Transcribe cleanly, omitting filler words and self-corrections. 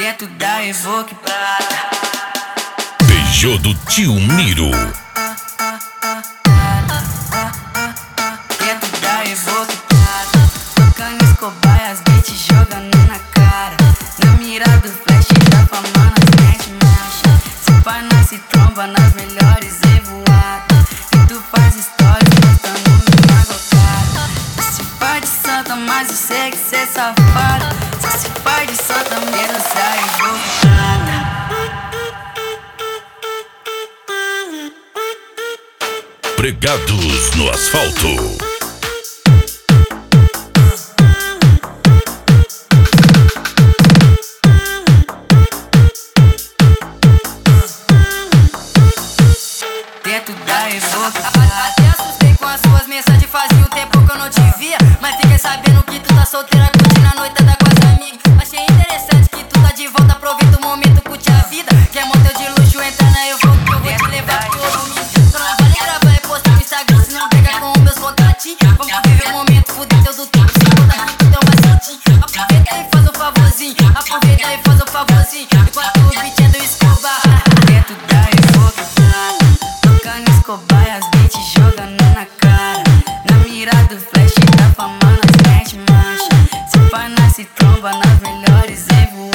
dentro da Evoque Prata. Beijou do tio Miro. Dentro da Evoque Prata, tocando Escobar e as beats jogando na cara. Na mira do flash da fama nós mete marcha. Se pá nós se tromba nas melhores revoadas. E tu faz stories postando minha gocada. Se pá de santa, mas eu sei que cê safado. Se pá de santa, menos da Evoque Prata. Pregados no asfalto. Dentro da Evoque Até assustei com as suas mensagens, fazia um tempo que eu não te via. Mas fiquei sabendo que tu tá solteira, curtindo a noitada com as amigas. Achei interessante que tu tá de volta, aproveita o momento, curte a vida. Quer motel de luxo, entra na Evoque que eu vou te levar pro domingo. Só não vale gravar e postar no Instagram, se não pega com meus contatinhos. Vamos viver o momento, fuder teu do tempo, se botar aqui tu deu mais santinho. Aproveita e faz um favorzinho, aproveita e faz um favorzinho. Enquanto o beat é do Escobar. Dentro da Evoque Prata, tocando Escobar e as beats jogando na cara. Na mira do flash da fama nós mete marcha. Se pá nós se tromba nas melhores revoadas.